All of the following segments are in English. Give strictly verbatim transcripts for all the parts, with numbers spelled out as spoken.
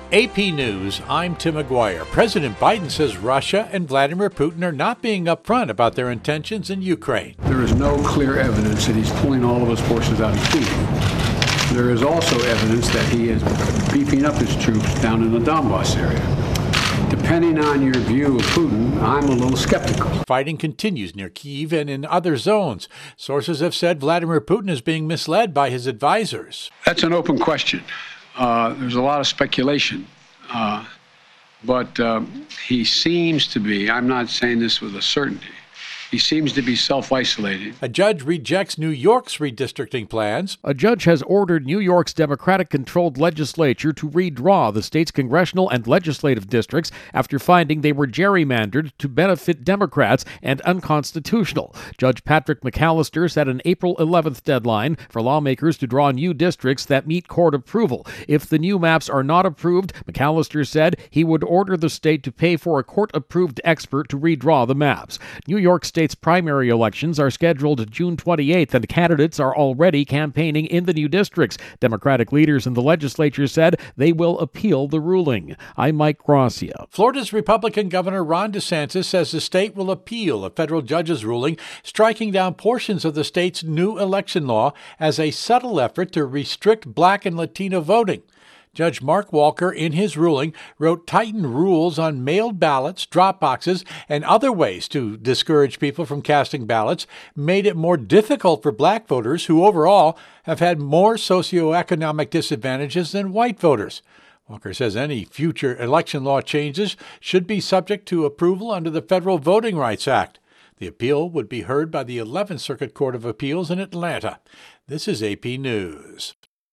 A P News, I'm Tim McGuire. President Biden says Russia and Vladimir Putin are not being upfront about their intentions in Ukraine. There is no clear evidence that he's pulling all of his forces out of Kyiv. There is also evidence that he is beefing up his troops down in the Donbass area. Depending on your view of Putin, I'm a little skeptical. Fighting continues near Kyiv and in other zones. Sources have said Vladimir Putin is being misled by his advisors. That's an open question. Uh, there's a lot of speculation, uh, but uh, he seems to be, I'm not saying this with a certainty, he seems to be self-isolating. A judge rejects New York's redistricting plans. A judge has ordered New York's Democratic-controlled legislature to redraw the state's congressional and legislative districts after finding they were gerrymandered to benefit Democrats and unconstitutional. Judge Patrick McAllister set an April eleventh deadline for lawmakers to draw new districts that meet court approval. If the new maps are not approved, McAllister said he would order the state to pay for a court-approved expert to redraw the maps. New York's state's primary elections are scheduled June twenty-eighth, and candidates are already campaigning in the new districts. Democratic leaders in the legislature said they will appeal the ruling. I'm Mike Gracia. Florida's Republican Governor Ron DeSantis says the state will appeal a federal judge's ruling striking down portions of the state's new election law as a subtle effort to restrict Black and Latino voting. Judge Mark Walker, in his ruling, wrote tightened rules on mailed ballots, drop boxes, and other ways to discourage people from casting ballots, made it more difficult for Black voters who overall have had more socioeconomic disadvantages than white voters. Walker says any future election law changes should be subject to approval under the Federal Voting Rights Act. The appeal would be heard by the eleventh Circuit Court of Appeals in Atlanta. This is A P News.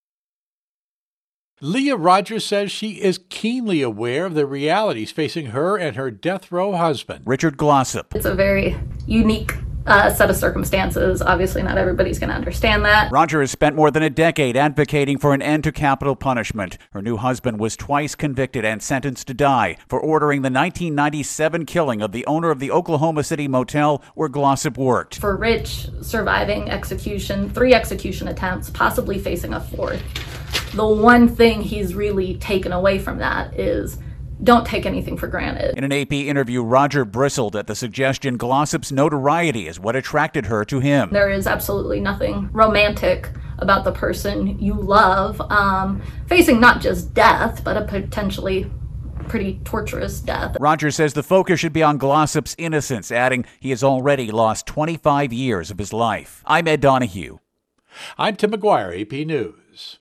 Leah Rogers says she is keenly aware of the realities facing her and her death row husband, Richard Glossip. It's a very unique uh, set of circumstances. Obviously, not everybody's going to understand that. Roger has spent more than a decade advocating for an end to capital punishment. Her new husband was twice convicted and sentenced to die for ordering the nineteen ninety-seven killing of the owner of the Oklahoma City motel where Glossip worked. For Rich, surviving execution, three execution attempts, possibly facing a fourth, the one thing he's really taken away from that is don't take anything for granted. In an A P interview, Roger bristled at the suggestion Glossip's notoriety is what attracted her to him. There is absolutely nothing romantic about the person you love um, facing not just death, but a potentially pretty torturous death. Roger says the focus should be on Glossip's innocence, adding he has already lost twenty-five years of his life. I'm Ed Donahue. I'm Tim McGuire, A P News.